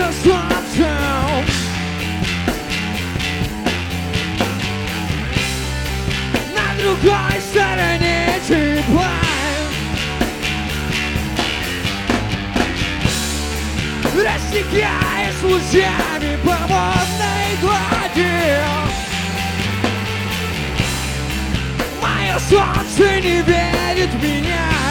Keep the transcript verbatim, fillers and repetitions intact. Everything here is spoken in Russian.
со солнцем. На другой стороне тепла, растекаясь лучами по водной глади. Мое солнце не верит в меня.